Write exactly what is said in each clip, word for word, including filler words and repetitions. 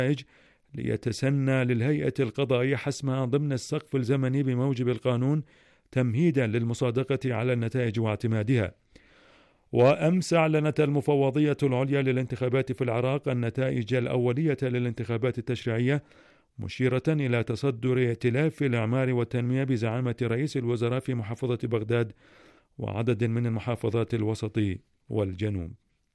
ليتسنى للهيئة القضائية حسمها ضمن السقف الزمني بموجب القانون تمهيدا للمصادقة على النتائج واعتمادها. وأمس أعلنت المفوضية العليا للانتخابات في العراق النتائج الأولية للانتخابات التشريعية، مشيرة إلى تصدر ائتلاف الإعمار والتنمية بزعامة رئيس الوزراء في محافظة بغداد وعدد من المحافظات الوسط والجنوب.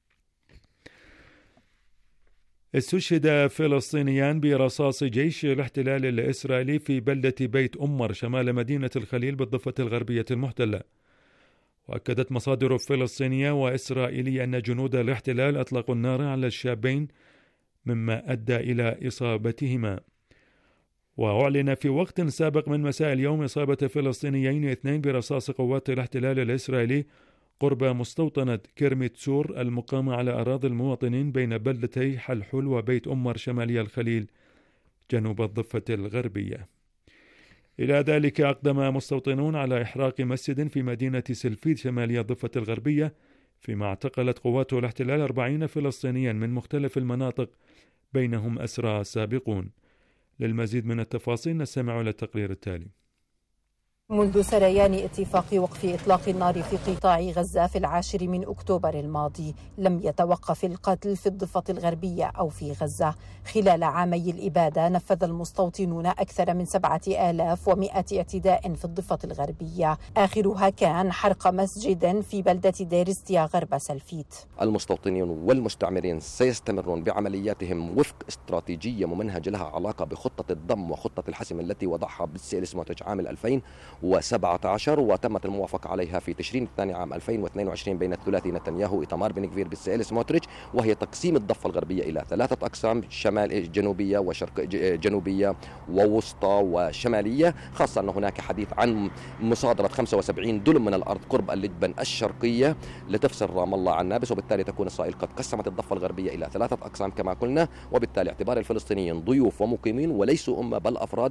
استشهد فلسطينيان برصاص جيش الاحتلال الإسرائيلي في بلدة بيت أمر شمال مدينة الخليل بالضفة الغربية المحتلة. وأكدت مصادر فلسطينية وإسرائيلية أن جنود الاحتلال أطلقوا النار على الشابين مما أدى إلى إصابتهما. وأعلن في وقت سابق من مساء اليوم إصابة فلسطينيين اثنين برصاص قوات الاحتلال الإسرائيلي قرب مستوطنة كرميت سور المقامة على أراضي المواطنين بين بلدتي حلحل وبيت أمر شمالي الخليل جنوب الضفة الغربية. إلى ذلك أقدم مستوطنون على إحراق مسجد في مدينة سلفيد شمالي الضفة الغربية، فيما اعتقلت قوات الاحتلال أربعين فلسطينيا من مختلف المناطق بينهم أسرى سابقون. للمزيد من التفاصيل نستمع إلى التقرير التالي. منذ سريان اتفاق وقف إطلاق النار في قطاع غزة في العاشر من أكتوبر الماضي لم يتوقف القتل في الضفة الغربية أو في غزة. خلال عامي الإبادة نفذ المستوطنون أكثر من سبعة آلاف ومئة اعتداء في الضفة الغربية، آخرها كان حرق مسجد في بلدة ديرستيا غرب سلفيت. المستوطنين والمستعمرين سيستمرون بعملياتهم وفق استراتيجية ممنهجة لها علاقة بخطة الضم وخطة الحسم التي وضعها بالسيل سموتريتش عام ألفين وسبعة عشر، وتمت الموافقة عليها في تشرين الثاني عام ألفين واثنين وعشرين بين الثلاثي نتنياهو إيتمار بن غفير بالسيل سموتريتش، وهي تقسيم الضفة الغربية إلى ثلاثة أقسام: شمال جنوبية وشرق جنوبية ووسطى وشمالية، خاصة أن هناك حديث عن مصادرة خمسة وسبعين دلم من الأرض قرب اللجبن الشرقية لتفصل رام الله عن نابلس، وبالتالي تكون إسرائيل قد قسمت الضفة الغربية إلى ثلاثة أقسام كما قلنا، وبالتالي اعتبار الفلسطينيين ضيوف ومقيمين وليسوا أمة بل أفراد.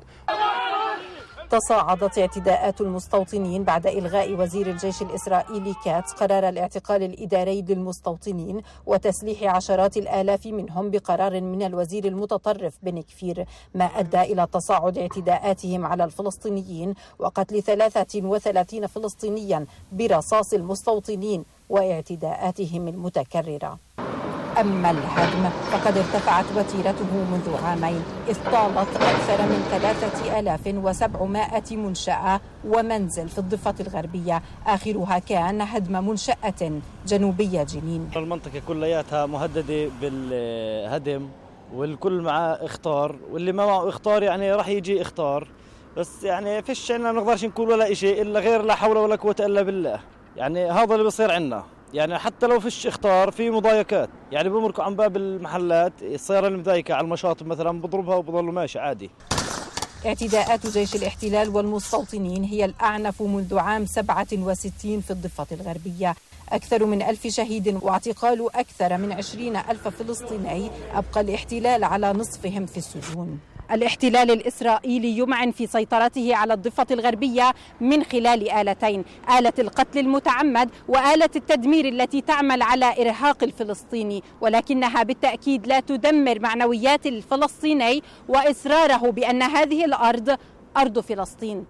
تصاعدت اعتداءات المستوطنين بعد إلغاء وزير الجيش الإسرائيلي كاتس قرار الاعتقال الإداري للمستوطنين وتسليح عشرات الآلاف منهم بقرار من الوزير المتطرف بن غفير، ما أدى إلى تصاعد اعتداءاتهم على الفلسطينيين وقتل ثلاثة وثلاثين فلسطينيا برصاص المستوطنين واعتداءاتهم المتكررة. أما الهدم فقد ارتفعت وتيرته منذ عامين، إذ طالت أكثر من ثلاثة آلاف وسبعمائة منشأة ومنزل في الضفة الغربية، آخرها كان هدم منشأة جنوبية جنين. المنطقة كلياتها مهددة بالهدم، والكل معه اختار، واللي ما معه اختار يعني راح يجي اختار، بس يعني فيش عنا ما نقدرش نقول ولا شيء إلا غير لا حول ولا قوة إلا بالله. يعني هذا اللي بيصير عنا، يعني حتى لو فيش اختار في مضايقات، يعني بمركوا عن باب المحلات السيارة المضايقة على المشاطئ مثلا بضربها وبضلوا ماشي عادي. اعتداءات جيش الاحتلال والمستوطنين هي الأعنف منذ عام سبعة وستين في الضفة الغربية، أكثر من ألف شهيد واعتقال أكثر من عشرين ألف فلسطيني أبقى الاحتلال على نصفهم في السجون. الاحتلال الإسرائيلي يمعن في سيطرته على الضفة الغربية من خلال آلتين: آلة القتل المتعمد وآلة التدمير التي تعمل على إرهاق الفلسطيني، ولكنها بالتأكيد لا تدمر معنويات الفلسطيني وإصراره بأن هذه الأرض أرض فلسطين.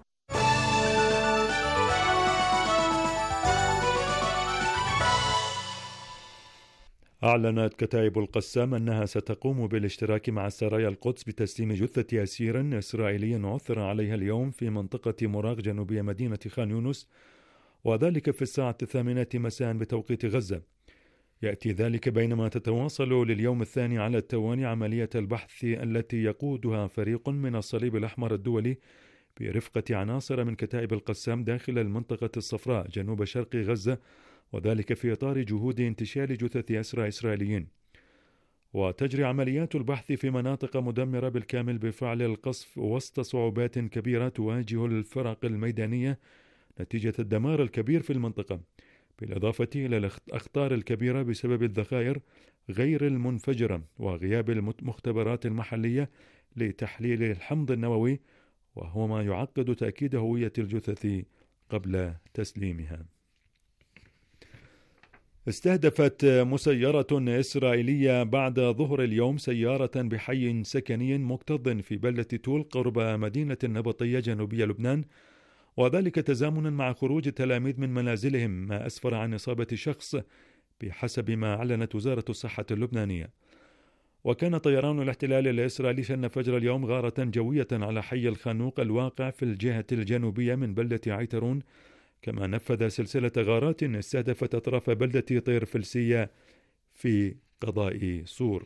أعلنت كتائب القسام أنها ستقوم بالاشتراك مع سرايا القدس بتسليم جثة أسير إسرائيلي عثر عليها اليوم في منطقة مراغ جنوبية مدينة خان يونس، وذلك في الساعة الثامنة مساء بتوقيت غزة. يأتي ذلك بينما تتواصل لليوم الثاني على التوالي عملية البحث التي يقودها فريق من الصليب الأحمر الدولي برفقة عناصر من كتائب القسام داخل المنطقة الصفراء جنوب شرق غزة، وذلك في إطار جهود انتشال جثث أسرى إسرائيليين. وتجري عمليات البحث في مناطق مدمرة بالكامل بفعل القصف وسط صعوبات كبيرة تواجه الفرق الميدانية نتيجة الدمار الكبير في المنطقة، بالإضافة إلى الأخطار الكبيرة بسبب الذخائر غير المنفجرة وغياب المختبرات المحلية لتحليل الحمض النووي، وهو ما يعقد تأكيد هوية الجثث قبل تسليمها. استهدفت مسيرة إسرائيلية بعد ظهر اليوم سيارة بحي سكني مكتظ في بلدة تول قرب مدينة النبطية جنوبية لبنان، وذلك تزامنا مع خروج التلاميذ من منازلهم، ما أسفر عن إصابة شخص بحسب ما أعلنت وزارة الصحة اللبنانية. وكان طيران الاحتلال الإسرائيلي شن فجر اليوم غارة جوية على حي الخانوق الواقع في الجهة الجنوبية من بلدة عيترون، كما نفذ سلسلة غارات استهدفت أطراف بلدة طير فلسية في قضاء صور.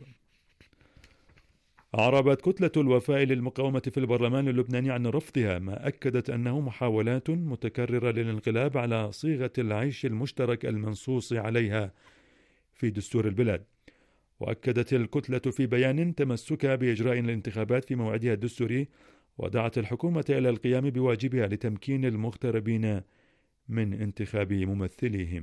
أعربت كتلة الوفاء للمقاومة في البرلمان اللبناني عن رفضها، ما أكدت أنه محاولات متكررة للانقلاب على صيغة العيش المشترك المنصوص عليها في دستور البلاد. وأكدت الكتلة في بيان تمسكها بإجراء الانتخابات في موعدها الدستوري، ودعت الحكومة إلى القيام بواجبها لتمكين المغتربين من انتخاب ممثليهم.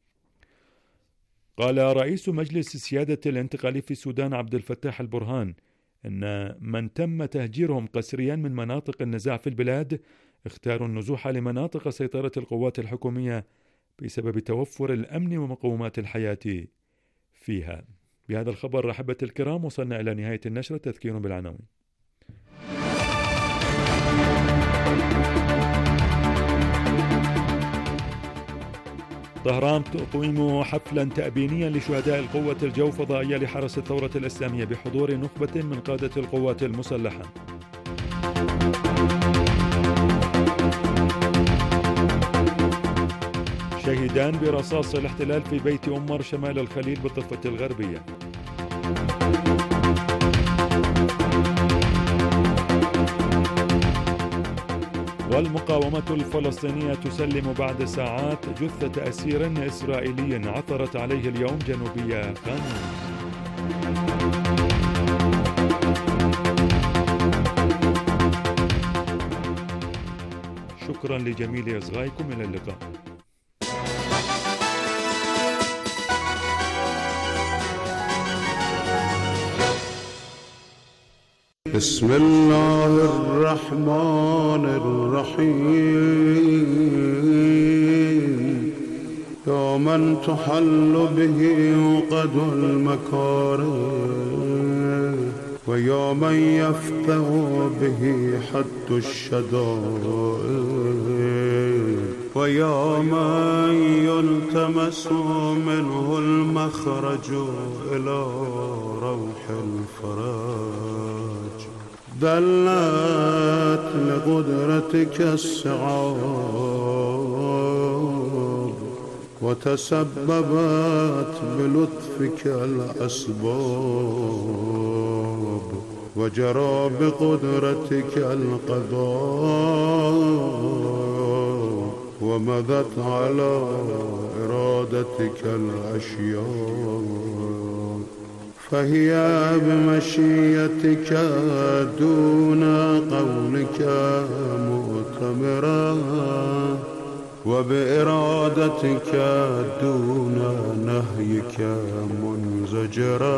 قال رئيس مجلس سيادة الانتقالي في السودان عبد الفتاح البرهان إن من تم تهجيرهم قسريا من مناطق النزاع في البلاد اختاروا النزوح لمناطق سيطرة القوات الحكومية بسبب توفر الأمن ومقومات الحياة فيها. بهذا الخبر أحبة الكرام وصلنا إلى نهاية النشرة. تذكير بالعناوين. طهران تقيم حفلا تأبينيا لشهداء القوة الجو فضائية لحرس الثورة الإسلامية بحضور نخبة من قادة القوات المسلحة. شهيدان برصاص الاحتلال في بيت أمر شمال الخليل بالضفة الغربية. والمقاومة الفلسطينية تسلم بعد ساعات جثة أسير إسرائيلي عثرت عليه اليوم جنوبية خان يونس. شكرا لجميل إصغائكم، إلى اللقاء. بسم الله الرحمن الرحيم. يا من تحل به عقد المكاره، ويا من يفتح به حد الشدائد، ويا من يلتمس منه المخرج إلى روح الفرج. دلت لقدرتك الصعاب، وتسببت بلطفك الأسباب، وجرى بقدرتك القضاء، ومضت على إرادتك الأشياء. فهي بمشيتك دون قولك مؤتمرا، وبإرادتك دون نهيك منزجرا.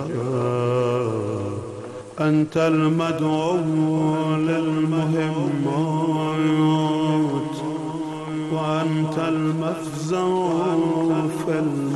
أنت المدعو للمهمات، وأنت المفزع في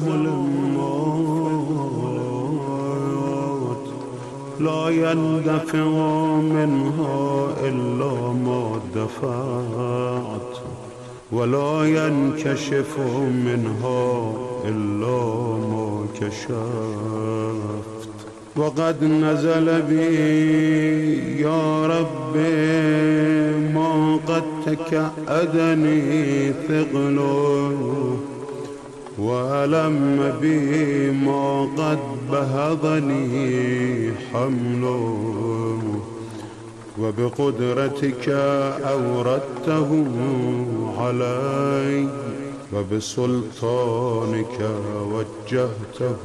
الملمات. لا يندفع منها إلا ما دفعت، ولا ينكشف منها إلا ما كشفت. وقد نزل بي يا ربي ما قد تكأدني ثقله، وألم بي ما قد بهضني حمله. وبقدرتك أوردته علي، وبسلطانك وجهته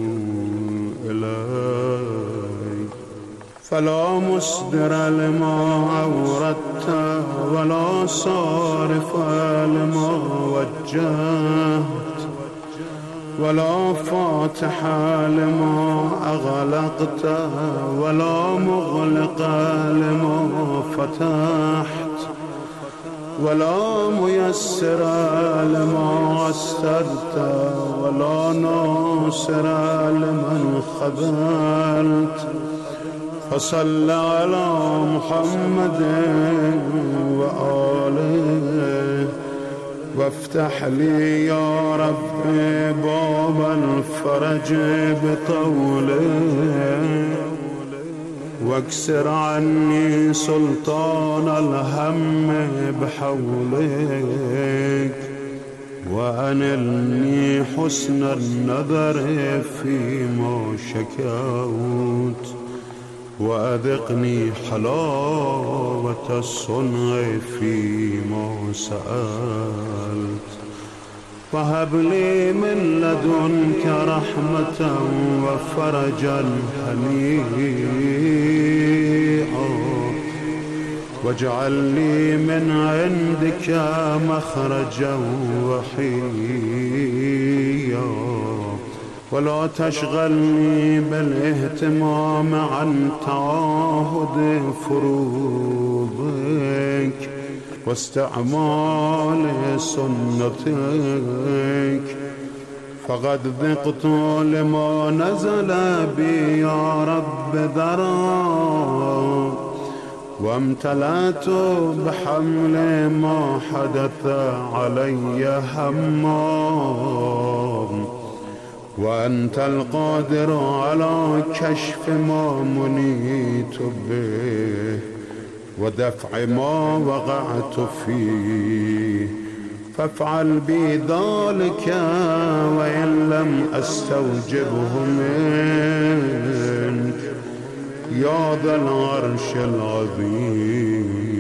إلي. فلا مصدر لما أوردت، ولا صارف لما وجهت، ولا فاتح لما أغلقت، ولا مغلق لما فتحت، ولا ميسر لما عسرت ولا ناصر لمن خذلت فصل على محمد وآله وافتح لي يا رب باب الفرج بطوله واكسر عني سلطان الهم بحولك وأنلني حسن النظر فيما شكوت وأذقني حلاوة الصنع فيما سألت وهب لي من لدنك رحمة وفرجا هنيئا واجعل لي من عندك مخرجا وحيا ولا تشغلني بالاهتمام عن تعاهد فروضك واستعمال سنتك فقد ذقت لما نزل بي يا رب ذرا وامتلأت بحمل ما حدث علي هما وأنت القادر على كشف ما منيت به ودفع ما وقعت فيه فافعل بي ذلك وإن لم أستوجبه منك يا ذا العرش العظيم.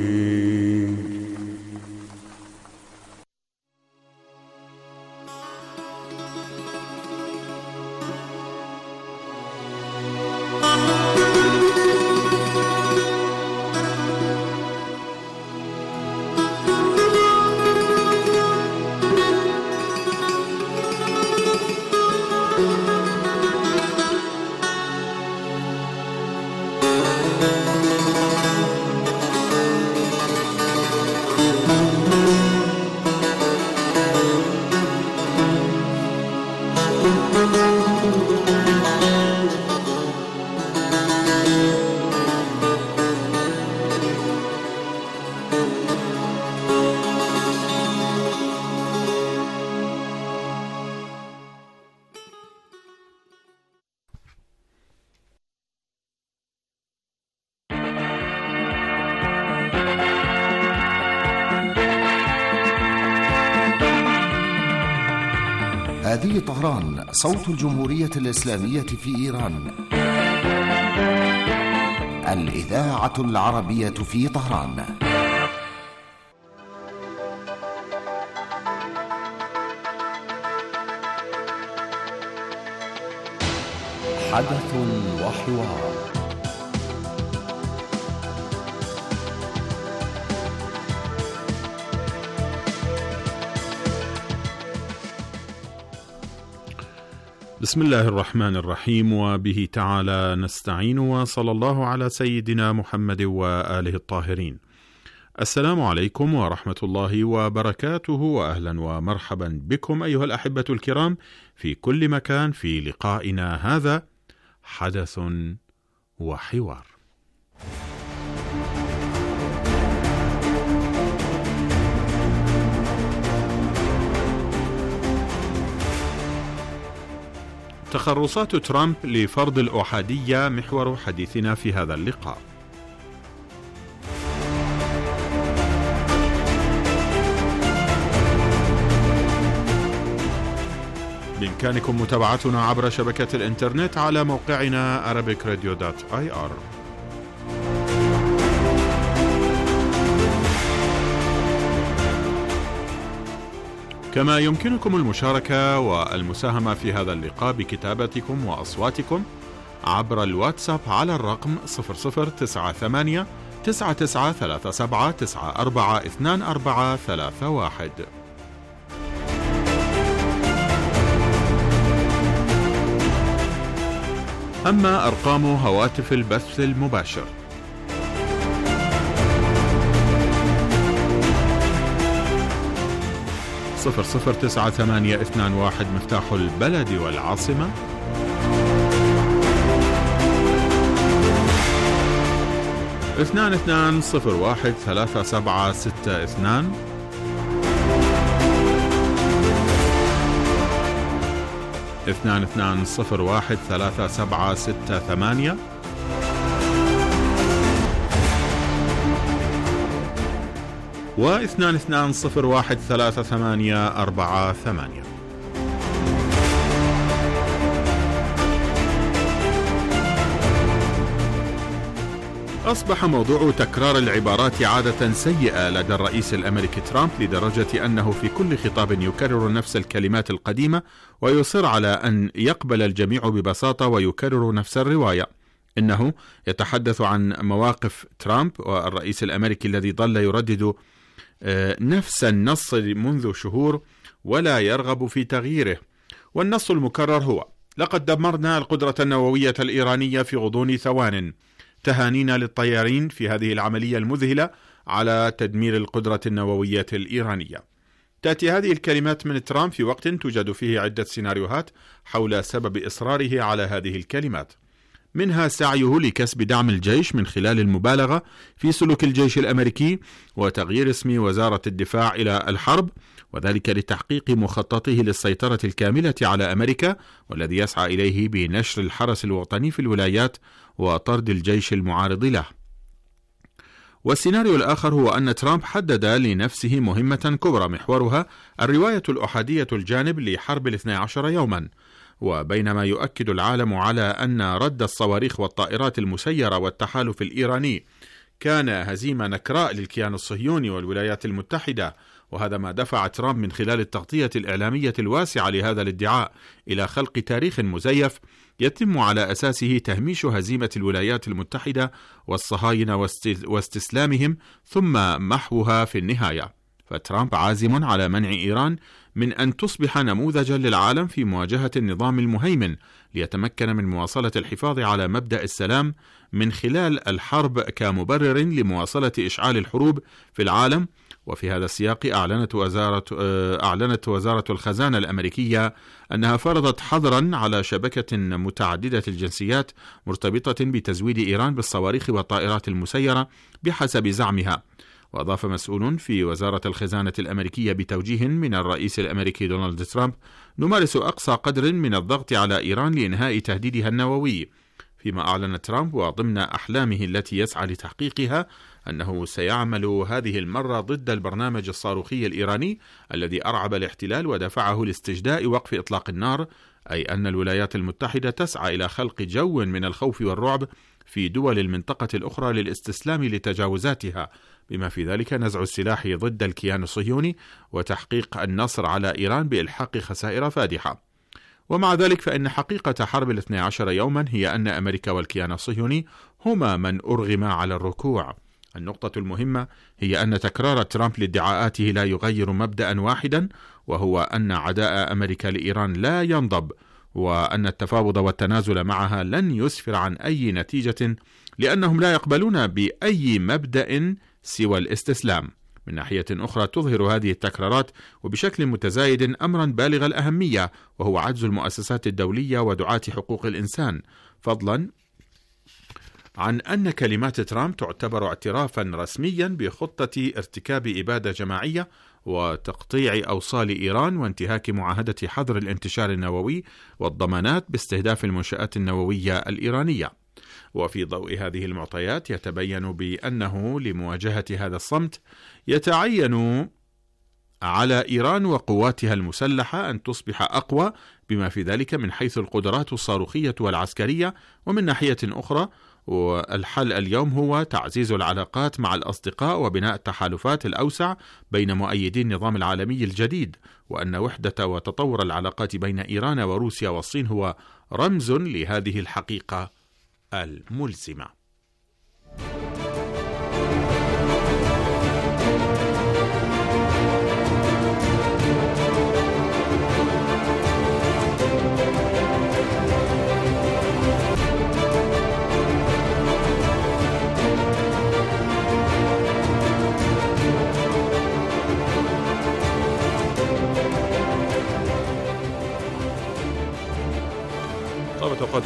هذه طهران صوت الجمهورية الإسلامية في إيران. الإذاعة العربية في طهران. حدث وحوار. بسم الله الرحمن الرحيم، وبه تعالى نستعين، وصلى الله على سيدنا محمد وآله الطاهرين. السلام عليكم ورحمة الله وبركاته، وأهلا ومرحبا بكم أيها الأحبة الكرام في كل مكان في لقائنا هذا حدث وحوار. تخرصات ترامب لفرض الأحادية محور حديثنا في هذا اللقاء. بإمكانكم متابعتنا عبر شبكة الإنترنت على موقعنا arabic radio dot i r. كما يمكنكم المشاركة والمساهمة في هذا اللقاء بكتابتكم وأصواتكم عبر الواتساب على الرقم صفر صفر تسعة ثمانية تسعة تسعة ثلاثة سبعة تسعة أربعة اثنان أربعة ثلاثة واحد. أما أرقام هواتف البث المباشر صفر صفر تسعة ثمانية اثنان واحد مفتاح البلد والعاصمة، اثنان اثنان صفر واحد ثلاثة سبعة ستة اثنان، اثنان اثنان صفر واحد ثلاثة سبعة ستة ثمانية، واثنان اثنان صفر واحد ثلاثة ثمانية أربعة ثمانية. أصبح موضوع تكرار العبارات عادة سيئة لدى الرئيس الأمريكي ترامب، لدرجة أنه في كل خطاب يكرر نفس الكلمات القديمة ويصر على أن يقبل الجميع ببساطة ويكرر نفس الرواية. إنه يتحدث عن مواقف ترامب والرئيس الأمريكي الذي ظل يردد نفس النص منذ شهور ولا يرغب في تغييره، والنص المكرر هو: لقد دمرنا القدرة النووية الإيرانية في غضون ثوان، تهانينا للطيارين في هذه العملية المذهلة على تدمير القدرة النووية الإيرانية. تأتي هذه الكلمات من ترامب في وقت توجد فيه عدة سيناريوهات حول سبب إصراره على هذه الكلمات، منها سعيه لكسب دعم الجيش من خلال المبالغة في سلوك الجيش الأمريكي وتغيير اسم وزارة الدفاع إلى الحرب، وذلك لتحقيق مخططه للسيطرة الكاملة على أمريكا، والذي يسعى إليه بنشر الحرس الوطني في الولايات وطرد الجيش المعارض له. والسيناريو الآخر هو أن ترامب حدد لنفسه مهمة كبرى محورها الرواية الأحادية الجانب لحرب الاثنى عشر يوما، وبينما يؤكد العالم على أن رد الصواريخ والطائرات المسيرة والتحالف الإيراني كان هزيمة نكراء للكيان الصهيوني والولايات المتحدة، وهذا ما دفع ترامب من خلال التغطية الإعلامية الواسعة لهذا الادعاء إلى خلق تاريخ مزيف يتم على أساسه تهميش هزيمة الولايات المتحدة والصهاينة واستسلامهم ثم محوها في النهاية. فترامب عازم على منع إيران من أن تصبح نموذجا للعالم في مواجهة النظام المهيمن، ليتمكن من مواصلة الحفاظ على مبدأ السلام من خلال الحرب كمبرر لمواصلة إشعال الحروب في العالم. وفي هذا السياق أعلنت وزارة أعلنت وزارة الخزانة الأمريكية أنها فرضت حظرا على شبكة متعددة الجنسيات مرتبطة بتزويد إيران بالصواريخ والطائرات المسيرة بحسب زعمها. وأضاف مسؤول في وزارة الخزانة الأمريكية بتوجيه من الرئيس الأمريكي دونالد ترامب: نمارس أقصى قدر من الضغط على إيران لإنهاء تهديدها النووي. فيما أعلن ترامب وضمن أحلامه التي يسعى لتحقيقها أنه سيعمل هذه المرة ضد البرنامج الصاروخي الإيراني الذي أرعب الاحتلال ودفعه لاستجداء وقف إطلاق النار، أي أن الولايات المتحدة تسعى إلى خلق جو من الخوف والرعب في دول المنطقة الأخرى للاستسلام لتجاوزاتها، بما في ذلك نزع السلاح ضد الكيان الصهيوني وتحقيق النصر على إيران بإلحاق خسائر فادحة. ومع ذلك فإن حقيقة حرب الاثنى عشر يوما هي أن أمريكا والكيان الصهيوني هما من أرغما على الركوع. النقطة المهمة هي أن تكرار ترامب لادعاءاته لا يغير مبدأ واحدا، وهو أن عداء أمريكا لإيران لا ينضب، وأن التفاوض والتنازل معها لن يسفر عن أي نتيجة، لأنهم لا يقبلون بأي مبدأ سوى الاستسلام. من ناحية أخرى تظهر هذه التكرارات وبشكل متزايد أمرا بالغ الأهمية، وهو عجز المؤسسات الدولية ودعاة حقوق الإنسان، فضلا عن أن كلمات ترامب تعتبر اعترافا رسميا بخطة ارتكاب إبادة جماعية وتقطيع أوصال إيران وانتهاك معاهدة حظر الانتشار النووي والضمانات باستهداف المنشآت النووية الإيرانية. وفي ضوء هذه المعطيات يتبين بأنه لمواجهة هذا الصمت يتعين على إيران وقواتها المسلحة أن تصبح أقوى، بما في ذلك من حيث القدرات الصاروخية والعسكرية. ومن ناحية أخرى والحل اليوم هو تعزيز العلاقات مع الأصدقاء وبناء التحالفات الأوسع بين مؤيدي النظام العالمي الجديد، وأن وحدة وتطور العلاقات بين إيران وروسيا والصين هو رمز لهذه الحقيقة الملزمة.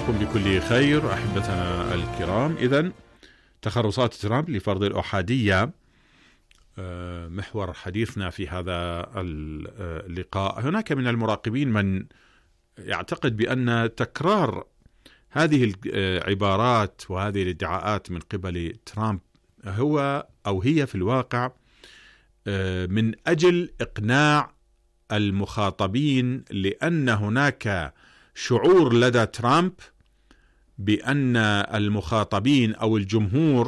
أوقاتكم بكل خير أحبتنا الكرام. إذن تخرصات ترامب لفرض الأحادية محور حديثنا في هذا اللقاء. هناك من المراقبين من يعتقد بأن تكرار هذه العبارات وهذه الادعاءات من قبل ترامب هو أو هي في الواقع من أجل إقناع المخاطبين، لأن هناك شعور لدى ترامب بأن المخاطبين أو الجمهور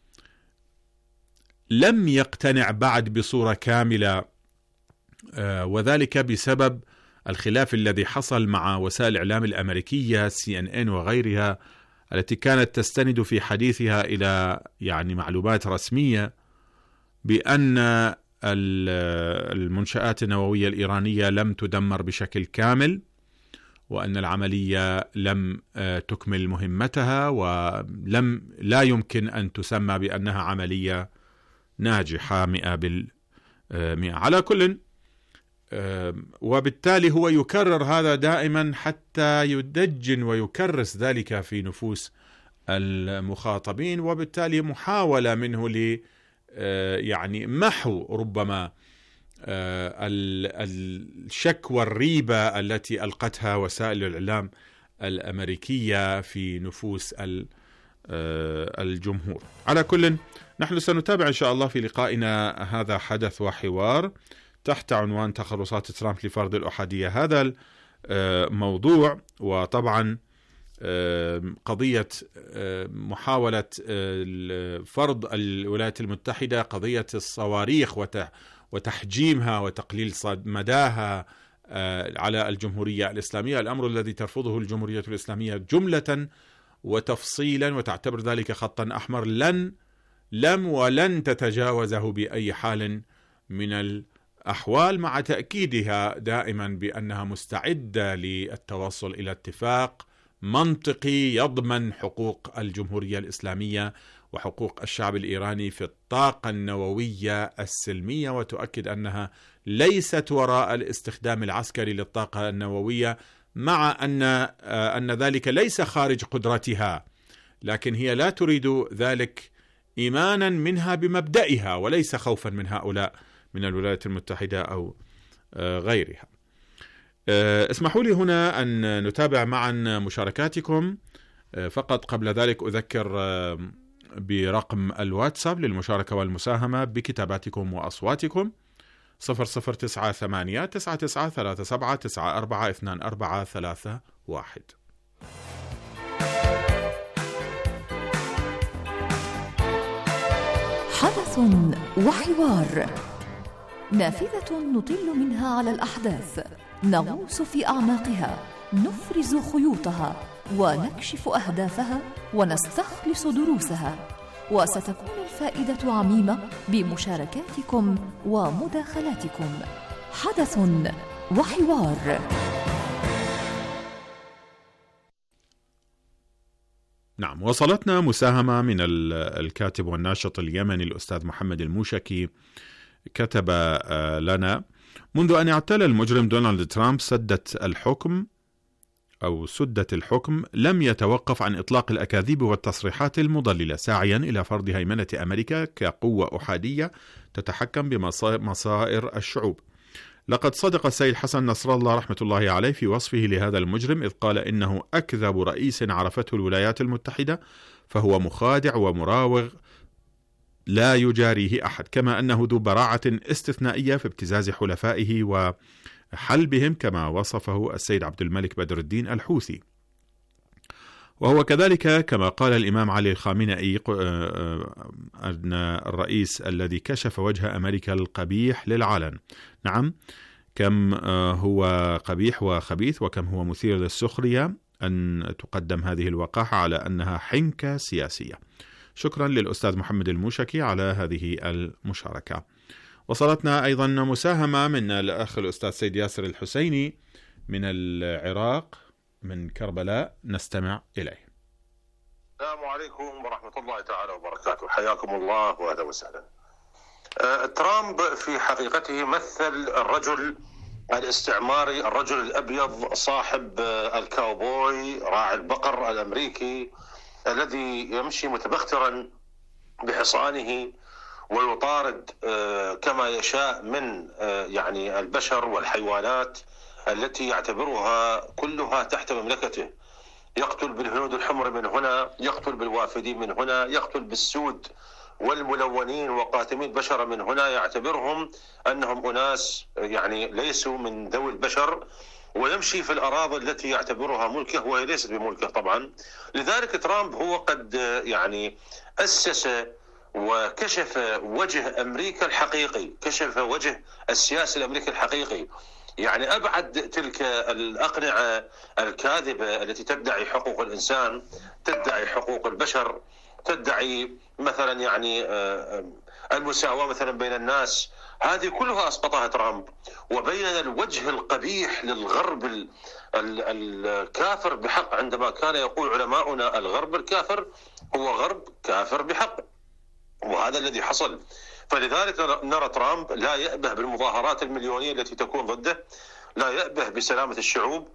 لم يقتنع بعد بصورة كاملة، وذلك بسبب الخلاف الذي حصل مع وسائل الإعلام الأمريكية سي إن إن وغيرها، التي كانت تستند في حديثها إلى يعني معلومات رسمية بأن المنشآت النووية الإيرانية لم تدمر بشكل كامل، وأن العملية لم تكمل مهمتها، ولم لا يمكن أن تسمى بأنها عملية ناجحة مئة بالمئة. على كل، وبالتالي هو يكرر هذا دائما حتى يدجن ويكرس ذلك في نفوس المخاطبين، وبالتالي محاولة منه ل يعني محو ربما الشك والريبة التي ألقتها وسائل الإعلام الأمريكية في نفوس الجمهور. على كل، نحن سنتابع إن شاء الله في لقائنا هذا حدث وحوار تحت عنوان تخرصات ترامب لفرض الأحادية. هذا الموضوع، وطبعا قضية محاولة فرض الولايات المتحدة قضية الصواريخ وتحجيمها وتقليل مداها على الجمهورية الإسلامية، الأمر الذي ترفضه الجمهورية الإسلامية جملة وتفصيلا، وتعتبر ذلك خطا أحمر لن لم ولن تتجاوزه بأي حال من الأحوال، مع تأكيدها دائما بأنها مستعدة للتوصل إلى اتفاق منطقي يضمن حقوق الجمهورية الإسلامية وحقوق الشعب الإيراني في الطاقة النووية السلمية، وتؤكد أنها ليست وراء الاستخدام العسكري للطاقة النووية، مع أن أن ذلك ليس خارج قدرتها، لكن هي لا تريد ذلك إيمانا منها بمبدئها وليس خوفا من هؤلاء من الولايات المتحدة أو غيرها. اسمحوا لي هنا أن نتابع معا مشاركاتكم. فقط قبل ذلك أذكر برقم الواتساب للمشاركة والمساهمة بكتاباتكم وأصواتكم صفر صفر تسعة ثمانية تسعة تسعة ثلاثة سبعة تسعة أربعة اثنان أربعة ثلاثة واحد. حدث وحوار، نافذة نطل منها على الأحداث، نغوص في أعماقها، نفرز خيوطها ونكشف أهدافها ونستخلص دروسها، وستكون الفائدة عميمة بمشاركاتكم ومداخلاتكم. حدث وحوار. نعم، وصلتنا مساهمة من الكاتب والناشط اليمني الأستاذ محمد الموشكي. كتب لنا: منذ أن اعتلى المجرم دونالد ترامب سدة الحكم أو سدة الحكم لم يتوقف عن إطلاق الأكاذيب والتصريحات المضللة، ساعيا إلى فرض هيمنة أمريكا كقوة أحادية تتحكم بمصائر الشعوب. لقد صدق السيد حسن نصر الله رحمة الله عليه في وصفه لهذا المجرم، إذ قال إنه أكذب رئيس عرفته الولايات المتحدة، فهو مخادع ومراوغ لا يجاريه أحد، كما أنه ذو براعة استثنائية في ابتزاز حلفائه وحلبهم، كما وصفه السيد عبد الملك بدر الدين الحوثي. وهو كذلك كما قال الإمام علي الخامنئي أن الرئيس الذي كشف وجه أمريكا القبيح للعلن. نعم، كم هو قبيح وخبيث، وكم هو مثير للسخرية أن تقدم هذه الوقاحة على أنها حنكة سياسية. شكرا للأستاذ محمد الموشكي على هذه المشاركة. وصلتنا أيضا مساهمة من الأخ الأستاذ سيد ياسر الحسيني من العراق من كربلاء، نستمع إليه. السلام عليكم ورحمة الله تعالى وبركاته، حياكم الله وأهلا وسهلا. أه ترامب في حقيقته مثل الرجل الاستعماري، الرجل الأبيض صاحب الكاوبوي راعي البقر الأمريكي الذي يمشي متبخترا بحصانه ويطارد كما يشاء من يعني البشر والحيوانات التي يعتبرها كلها تحت مملكته. يقتل بالهنود الحمر من هنا، يقتل بالوافدين من هنا، يقتل بالسود والملونين وقاتمي البشر من هنا، يعتبرهم أنهم أناس يعني ليسوا من ذوي البشر، ويمشي في الأراضي التي يعتبرها ملكه وهي ليست بملكه طبعا. لذلك ترامب هو قد يعني أسس وكشف وجه أمريكا الحقيقي، كشف وجه السياسي الأمريكي الحقيقي، يعني أبعد تلك الأقنعة الكاذبة التي تدعي حقوق الإنسان، تدعي حقوق البشر، تدعي مثلا يعني المساواة مثلا بين الناس. هذه كلها أسقطها ترامب، وبين الوجه القبيح للغرب الكافر بحق، عندما كان يقول علماؤنا الغرب الكافر هو غرب كافر بحق، وهذا الذي حصل. فلذلك نرى ترامب لا يأبه بالمظاهرات المليونية التي تكون ضده، لا يأبه بسلامة الشعوب.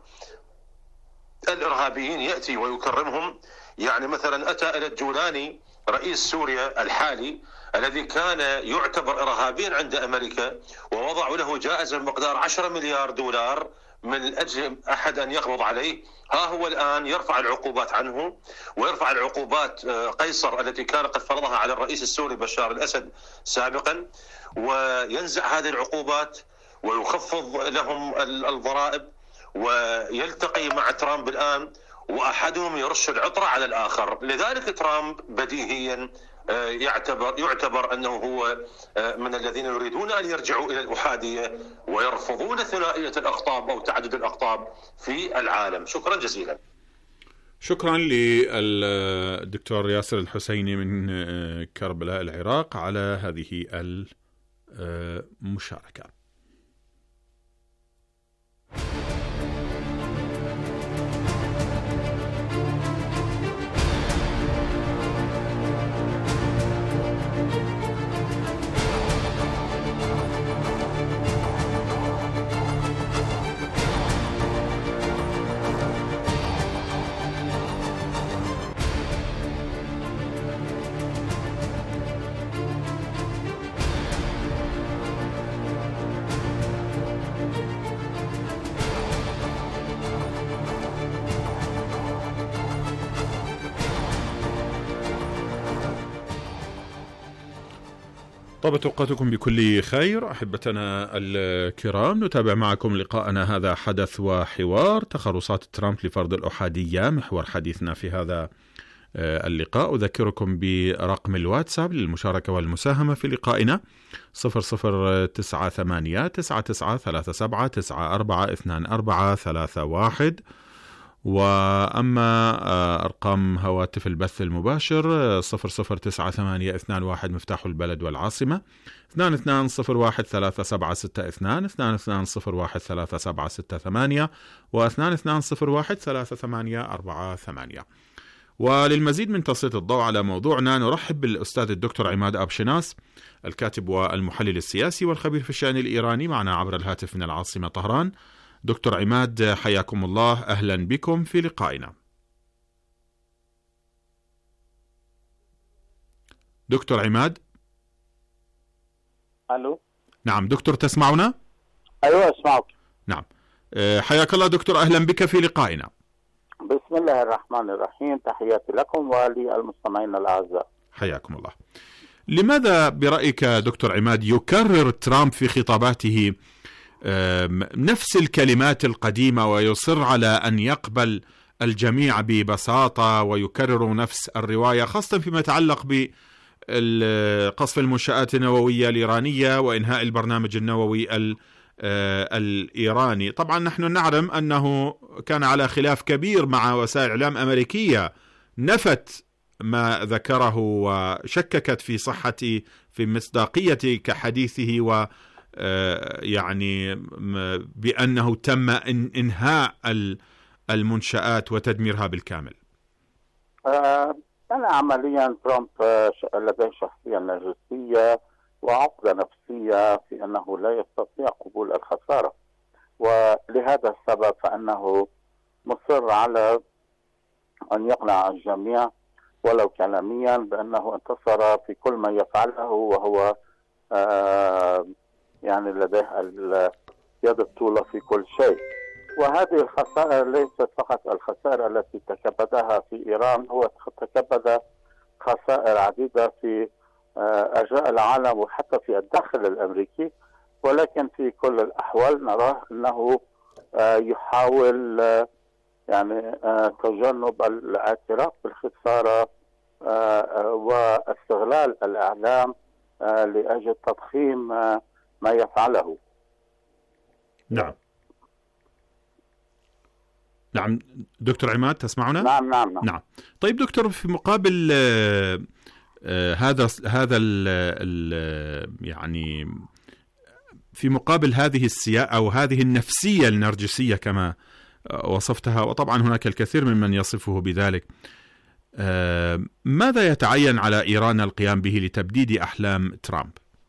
الإرهابيين يأتي ويكرمهم، يعني مثلا أتى إلى الجولاني رئيس سوريا الحالي الذي كان يعتبر إرهابيا عند أمريكا، ووضعوا له جائزة بمقدار عشرة مليار دولار من أجل أحد أن يقبض عليه. ها هو الآن يرفع العقوبات عنه، ويرفع العقوبات قيصر التي كان قد فرضها على الرئيس السوري بشار الأسد سابقا، وينزع هذه العقوبات ويخفض لهم الضرائب، ويلتقي مع ترامب الآن وأحدهم يرش العطرة على الآخر. لذلك ترامب بديهيا يعتبر يعتبر أنه هو من الذين يريدون أن يرجعوا إلى الأحادية ويرفضون ثنائية الأقطاب أو تعدد الأقطاب في العالم. شكرا جزيلا. شكرا للدكتور ياسر الحسيني من كربلاء العراق على هذه المشاركة. طابت أوقاتكم بكل خير أحبتنا الكرام. نتابع معكم لقاءنا هذا حدث وحوار، تخرصات ترامب لفرض الأحادية، محور حديثنا في هذا اللقاء. أذكركم برقم الواتساب للمشاركة والمساهمة في لقائنا صفر صفر تسعة ثمانية تسعة تسعة ثلاثة سبعة تسعة أربعة اثنان أربعة ثلاثة واحد. وأما أرقام هواتف البث المباشر صفر صفر تسعة ثمانية اثنان واحد مفتاح البلد والعاصمة، اثنان اثنان صفر واحد ثلاثة سبعة ستة اثنان، اثنان اثنان صفر واحد ثلاثة سبعة ستة ثمانية، واثنان اثنان صفر واحد ثلاثة ثمانية أربعة ثمانية. وللمزيد من تسليط الضوء على موضوعنا نرحب بالأستاذ الدكتور عماد أبشناس، الكاتب والمحلل السياسي والخبير في الشأن الإيراني، معنا عبر الهاتف من العاصمة طهران. دكتور عماد حياكم الله، أهلا بكم في لقائنا. دكتور عماد. ألو. نعم دكتور، تسمعنا؟ أيوة أسمعك. نعم حياك الله دكتور، أهلا بك في لقائنا. بسم الله الرحمن الرحيم، تحياتي لكم وللمستمعين الأعزاء. حياكم الله. لماذا برأيك دكتور عماد يكرر ترامب في خطاباته نفس الكلمات القديمة ويصر على أن يقبل الجميع ببساطة ويكرر نفس الرواية، خاصة فيما يتعلق بقصف المنشآت النووية الإيرانية وإنهاء البرنامج النووي الإيراني؟ طبعا نحن نعلم أنه كان على خلاف كبير مع وسائل إعلام أمريكية نفت ما ذكره وشككت في صحة في مصداقية كحديثه و يعني بأنه تم إنهاء المنشآت وتدميرها بالكامل. أنا عمليا ترامب لديه شخصية نرجسية وعقدة نفسية في أنه لا يستطيع قبول الخسارة. ولهذا السبب فإنه مصر على أن يقنع الجميع ولو كلاميا بأنه انتصر في كل ما يفعله، وهو آه يعني لديه اليد الطولة في كل شيء. وهذه الخسائر ليست فقط الخسائر التي تكبدها في إيران، هو تكبد خسائر عديدة في أرجاء العالم وحتى في الداخل الأمريكي، ولكن في كل الأحوال نراه أنه يحاول يعني تجنب الاعتراف بالخسارة واستغلال الإعلام لأجل تضخيم ما يفعله. نعم نعم دكتور عماد تسمعنا؟ نعم نعم نعم, نعم. طيب دكتور، في مقابل آه آه هذا هذا ال ال يعني في مقابل هذه السياسة أو هذه النفسية النرجسية كما وصفتها، وطبعا هناك الكثير ممن يصفه بذلك، آه ماذا يتعين على إيران القيام به لتبديد أحلام ترامب؟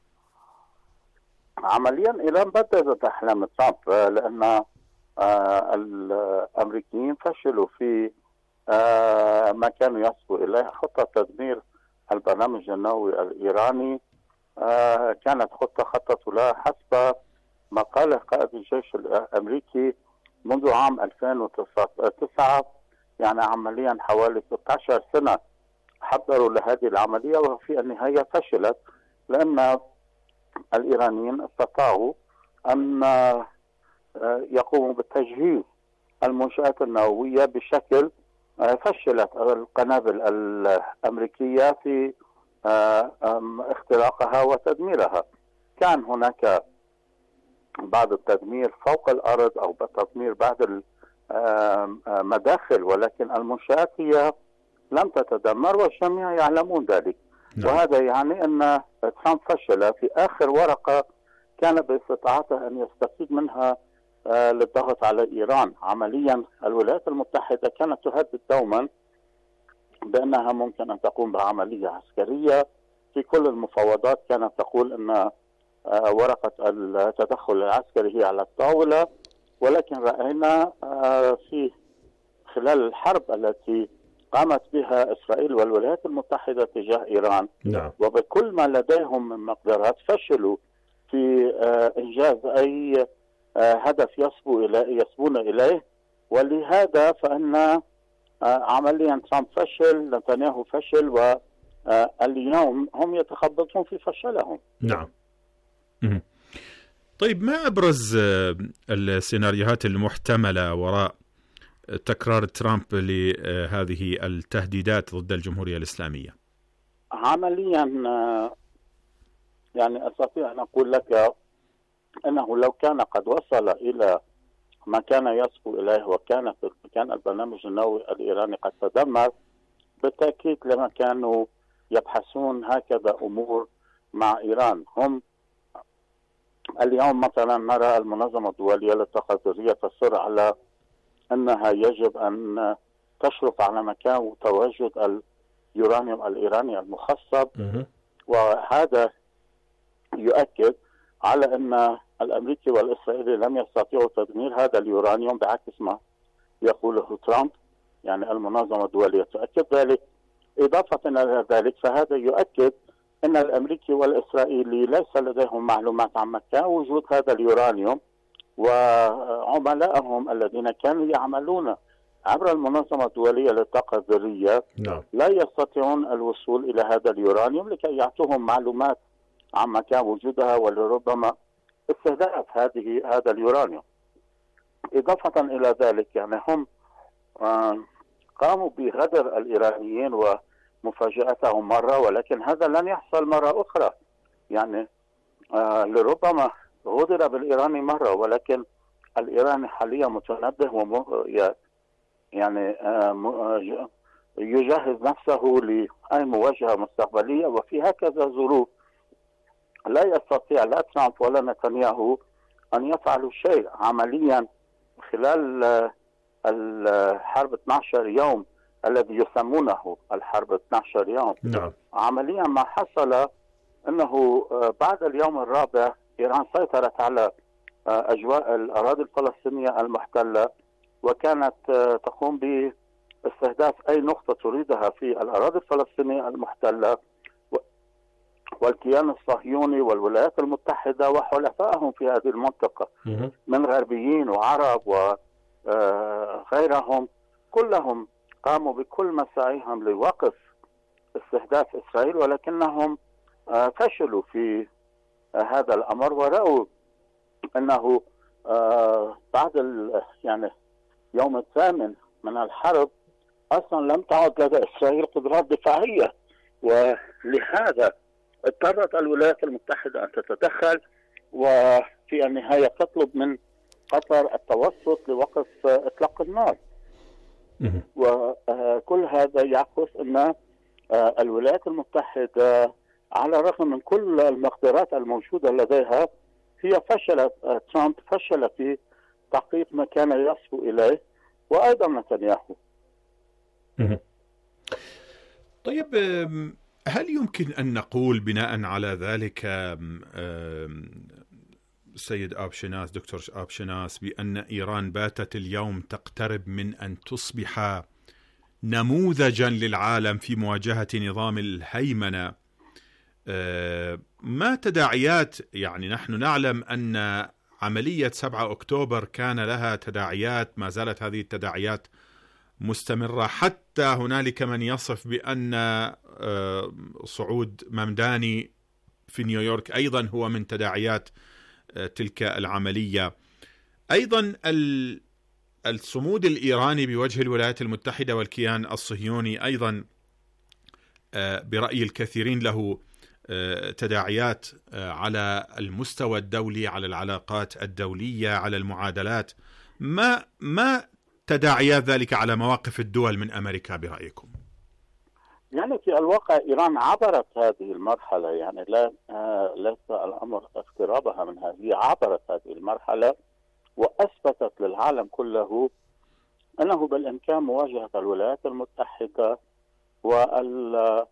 عمليا إيران بددت أحلام ترامب، لأن آه الأمريكيين فشلوا في آه ما كانوا يصبوا إليه. خطة تدمير البرنامج النووي الإيراني آه كانت خطة خططوا لها حسب ما قاله قائد الجيش الأمريكي منذ عام ألفين وتسعة، يعني عمليا حوالي ستة عشر سنة حضروا لهذه العملية، وفي النهاية فشلت لأن الإيرانيين استطاعوا أن يقوموا بتجهيز المنشآت النووية بشكل فشلت القنابل الأمريكية في اختراقها وتدميرها. كان هناك بعض التدمير فوق الأرض أو تدمير بعض المداخل، ولكن المنشآت هي لم تتدمر والجميع يعلمون ذلك. نعم. وهذا يعني أن ترامب فشل في آخر ورقة كان باستطاعته أن يستفيد منها آه للضغط على إيران. عمليا الولايات المتحدة كانت تهدد دوما بأنها ممكن أن تقوم بعملية عسكرية. في كل المفاوضات كانت تقول أن آه ورقة التدخل العسكري هي على الطاولة، ولكن رأينا آه في خلال الحرب التي قامت بها إسرائيل والولايات المتحدة تجاه إيران، نعم. وبكل ما لديهم من مقدرات فشلوا في آه إنجاز أي آه هدف يصبو إليه يصبون إليه. ولهذا فإن آه عمليا ترامب فشل، نتنياهو فشل، واليوم هم يتخبطون في فشلهم. نعم. طيب، ما أبرز السيناريوهات المحتملة وراء تكرار ترامب لهذه التهديدات ضد الجمهورية الإسلامية؟ عمليا يعني أستطيع أن أقول لك أنه لو كان قد وصل إلى ما كان يصبو إليه وكان كان البرنامج النووي الإيراني قد تدمر، بالتأكيد لما كانوا يبحثون هكذا أمور مع إيران. هم اليوم مثلا نرى المنظمة الدولية للطاقة الذرية تصر على أنها يجب أن تشرف على مكان تواجد اليورانيوم الإيراني المخصب، وهذا يؤكد على أن الأمريكي والإسرائيلي لم يستطيعوا تدمير هذا اليورانيوم بعكس ما يقوله ترامب. يعني المنظمة الدولية تؤكد ذلك. إضافة إلى ذلك فهذا يؤكد أن الأمريكي والإسرائيلي ليس لديهم معلومات عن مكان وجود هذا اليورانيوم، وعملائهم الذين كانوا يعملون عبر المنظمة الدولية للطاقة الذرية no. لا يستطيعون الوصول إلى هذا اليورانيوم لكي يعطوهم معلومات عن مكان وجودها ولربما استهداف هذه هذا اليورانيوم. إضافة إلى ذلك يعني هم قاموا بغدر الإيرانيين ومفاجأتهم مرة، ولكن هذا لن يحصل مرة أخرى. يعني لربما غدر بالإيراني مرة، ولكن الإيراني حاليا متنبه وم... يعني يجهز نفسه لأي مواجهة مستقبلية، وفي هكذا ظروف لا يستطيع لا ترامب ولا نتنياهو أن يفعلوا شيء. عمليا خلال الحرب اثني عشر يوم الذي يسمونه الحرب اثني عشر يوم، نعم. عمليا ما حصل أنه بعد اليوم الرابع إيران سيطرت على أجواء الأراضي الفلسطينية المحتلة، وكانت تقوم باستهداف أي نقطة تريدها في الأراضي الفلسطينية المحتلة، والكيان الصهيوني والولايات المتحدة وحلفائهم في هذه المنطقة من غربيين وعرب وغيرهم كلهم قاموا بكل مساعيهم لوقف استهداف إسرائيل، ولكنهم فشلوا في هذا الأمر، ورأوا أنه بعد يعني يوم الثامن من الحرب أصلا لم تعد لدى إسرائيل قدرات دفاعية، ولهذا اضطرت الولايات المتحدة أن تتدخل وفي النهاية تطلب من قطر التوسط لوقف إطلاق النار. وكل هذا يعكس أن الولايات المتحدة على الرغم من كل المقدرات الموجودة لديها هي فشلت، ترامب فشل في تحقيق ما كان يصبو إليه، وأيضا نتنياهو. طيب، هل يمكن أن نقول بناء على ذلك سيد آبشناس دكتور آبشناس بأن إيران باتت اليوم تقترب من أن تصبح نموذجا للعالم في مواجهة نظام الهيمنة؟ ما تداعيات، يعني نحن نعلم أن عملية سبعة أكتوبر كان لها تداعيات، ما زالت هذه التداعيات مستمرة، حتى هنالك من يصف بأن صعود ممداني في نيويورك أيضا هو من تداعيات تلك العملية. أيضا الصمود الإيراني بوجه الولايات المتحدة والكيان الصهيوني أيضا برأي الكثيرين له تداعيات على المستوى الدولي، على العلاقات الدولية، على المعادلات. ما ما تداعيات ذلك على مواقف الدول من أمريكا برأيكم؟ يعني في الواقع إيران عبرت هذه المرحلة، يعني لا آه ليس الأمر اقترابها من هذه، عبرت هذه المرحلة وأثبتت للعالم كله أنه بالإمكان مواجهة الولايات المتحدة، والتضخيم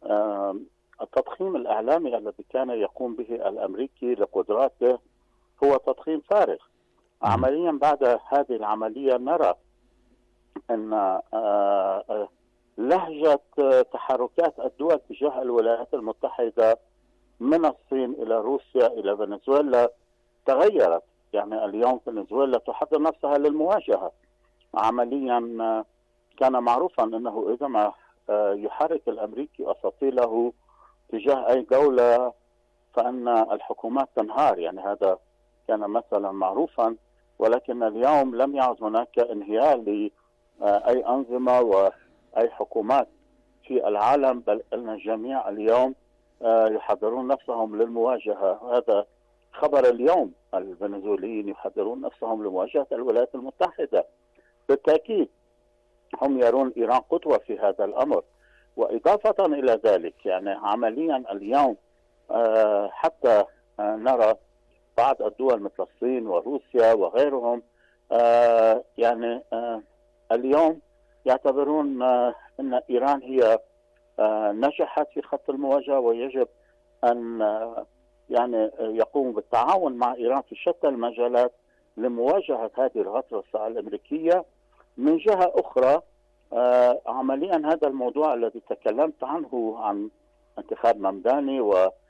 الإعلامي الذي كان يقوم به الأمريكي لقدراته هو تضخيم فارغ. عمليا بعد هذه العملية نرى أن آه لهجة تحركات الدول تجاه الولايات المتحدة من الصين إلى روسيا إلى فنزويلا تغيرت. يعني اليوم فنزويلا تحضر نفسها للمواجهة. عمليا كان معروفا أنه إذا ما يحرك الأمريكي أساطيله تجاه أي دولة فإن الحكومات تنهار، يعني هذا كان مثلا معروفا. ولكن اليوم لم يعد هناك انهيار لأي أنظمة و أي حكومات في العالم، بل أن الجميع اليوم يحضرون نفسهم للمواجهة. هذا خبر اليوم، الفنزويليين يحضرون نفسهم لمواجهة الولايات المتحدة. بالتأكيد هم يرون إيران قدوة في هذا الأمر. وإضافة إلى ذلك يعني عمليا اليوم حتى نرى بعض الدول مثل الصين وروسيا وغيرهم يعني اليوم يعتبرون أن إيران هي نجحت في خط المواجهة، ويجب أن يعني يقوم بالتعاون مع إيران في شتى المجالات لمواجهة هذه الغطرسة الأمريكية. من جهة أخرى عمليا هذا الموضوع الذي تكلمت عنه عن انتخاب ممداني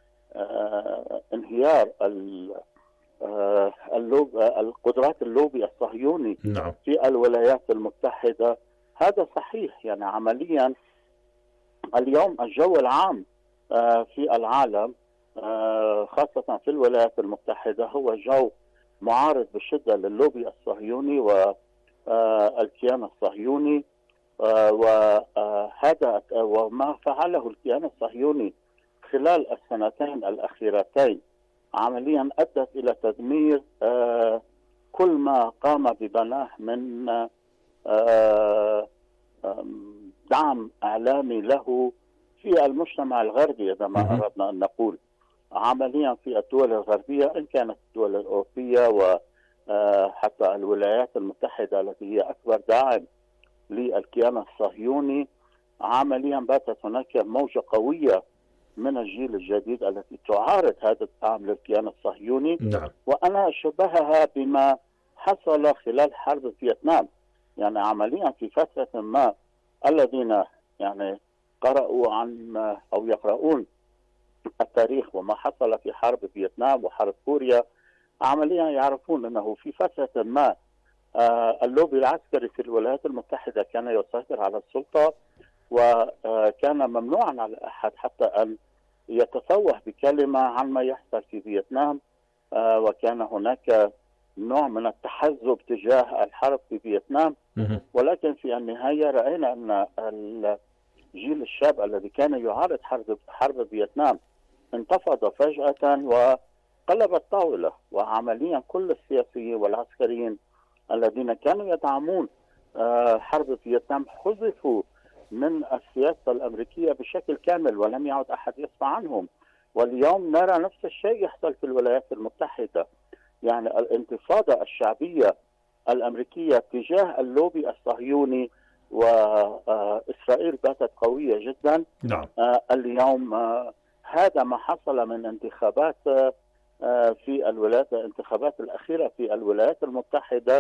وانهيار القدرات اللوبي الصهيوني نعم. في الولايات المتحدة، هذا صحيح. يعني عمليا اليوم الجو العام في العالم خاصة في الولايات المتحدة هو جو معارض بشدة لللوبي الصهيوني والكيان الصهيوني، وهذا وما فعله الكيان الصهيوني خلال السنتين الأخيرتين عمليا أدت إلى تدمير كل ما قام ببناه من دعم إعلامي له في المجتمع الغربي. إذا ما أردنا أن نقول عمليا في الدول الغربية إن كانت الدول الأوروبية وحتى الولايات المتحدة التي هي أكبر داعم للكيان الصهيوني، عمليا باتت هناك موجة قوية من الجيل الجديد التي تعارض هذا الدعم للكيان الصهيوني. نعم. وأنا أشبهها بما حصل خلال حرب فيتنام. يعني عمليا في فترة ما الذين يعني قرأوا عن أو يقرؤون التاريخ وما حصل في حرب فيتنام وحرب كوريا عمليا يعرفون أنه في فترة ما اللوبي العسكري في الولايات المتحدة كان يسيطر على السلطة، وكان ممنوعا على أحد حتى أن يتفوه بكلمة عن ما يحصل في فيتنام، وكان هناك نوع من التحزب تجاه الحرب في فيتنام. ولكن في النهاية رأينا أن الجيل الشاب الذي كان يعارض حرب حرب فيتنام انتفض فجأة وقلب الطاولة، وعمليا كل السياسيين والعسكريين الذين كانوا يدعمون حرب فيتنام حذفوا من السياسة الأمريكية بشكل كامل ولم يعد أحد يسمع عنهم. واليوم نرى نفس الشيء يحصل في الولايات المتحدة. يعني الانتفاضة الشعبية الأمريكية تجاه اللوبي الصهيوني وإسرائيل باتت قوية جدا. نعم. اليوم هذا ما حصل من انتخابات في الولايات الانتخابات الأخيرة في الولايات المتحدة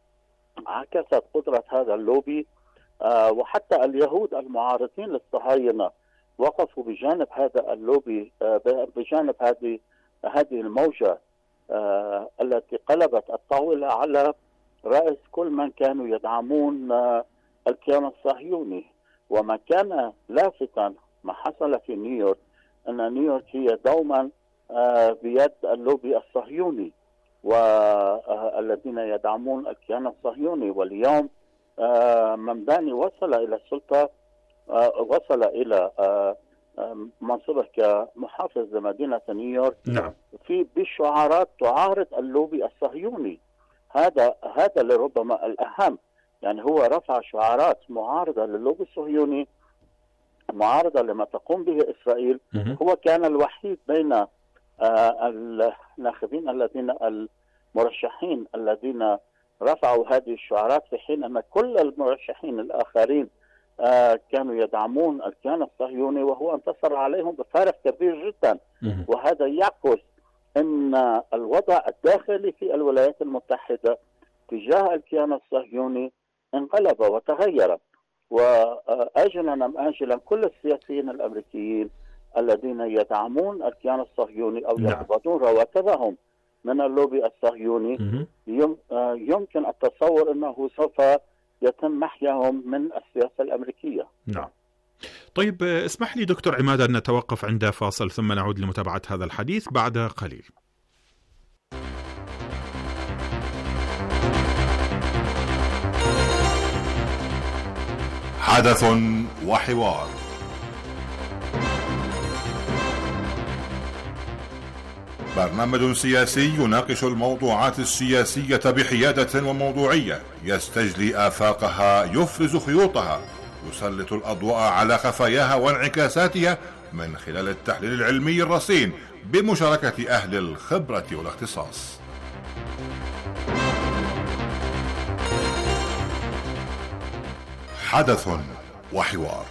عكست قدرة هذا اللوبي، وحتى اليهود المعارضين للصهاينة وقفوا بجانب هذا اللوبي، بجانب هذه هذه الموجة التي قلبت الطاولة على رأس كل من كانوا يدعمون الكيان الصهيوني. وما كان لافتا ما حصل في نيويورك أن نيويورك هي دوما بيد اللوبي الصهيوني والذين يدعمون الكيان الصهيوني. واليوم ممداني وصل إلى السلطة، وصل إلى منصبه كمحافظ لمدينة نيويورك. نعم. في بشعارات تعارض اللوبي الصهيوني. هذا هذا لربما الأهم. يعني هو رفع شعارات معارضة لللوبي الصهيوني، معارضة لما تقوم به إسرائيل. هو كان الوحيد بين الناخبين الذين المرشحين الذين رفعوا هذه الشعارات، في حين أن كل المرشحين الآخرين كانوا يدعمون الكيان الصهيوني وهو انتصر عليهم بفارق كبير جدا. وهذا يعكس أن الوضع الداخلي في الولايات المتحدة تجاه الكيان الصهيوني انقلب وتغير. وأجلا أم آجلا كل السياسيين الأمريكيين الذين يدعمون الكيان الصهيوني أو يقبضون رواتبهم من اللوبي الصهيوني يمكن التصور أنه سوف يتم محيهم من السياسة الأمريكية. نعم. طيب اسمح لي دكتور عماد أن نتوقف عند فاصل ثم نعود لمتابعة هذا الحديث بعد قليل. حدث وحوار. برنامج سياسي يناقش الموضوعات السياسية بحيادة وموضوعية، يستجلي آفاقها، يفرز خيوطها، يسلط الأضواء على خفاياها وانعكاساتها من خلال التحليل العلمي الرصين بمشاركة أهل الخبرة والاختصاص. حدث وحوار.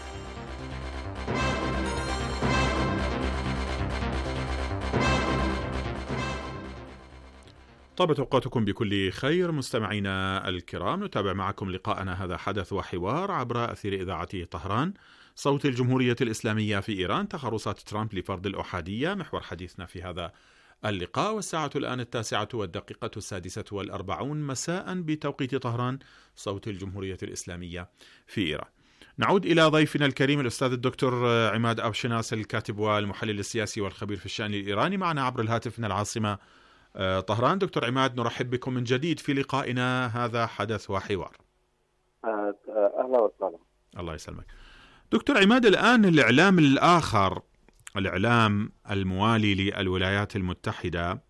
طابت أوقاتكم بكل خير مستمعينا الكرام، نتابع معكم لقاءنا هذا حدث وحوار عبر أثير إذاعة طهران صوت الجمهورية الإسلامية في إيران. تخرصات ترامب لفرض الأحادية محور حديثنا في هذا اللقاء، والساعة الآن التاسعة والدقيقة السادسة والأربعون مساء بتوقيت طهران صوت الجمهورية الإسلامية في إيران. نعود إلى ضيفنا الكريم الأستاذ الدكتور عماد أبشناس، الكاتب والمحلل السياسي والخبير في الشأن الإيراني، معنا عبر الهاتف من العاصمة طهران. دكتور عماد، نرحب بكم من جديد في لقائنا هذا حدث وحوار. أهلا وسهلا. الله يسلمك دكتور عماد. الآن الإعلام الآخر، الإعلام الموالي للولايات المتحدة،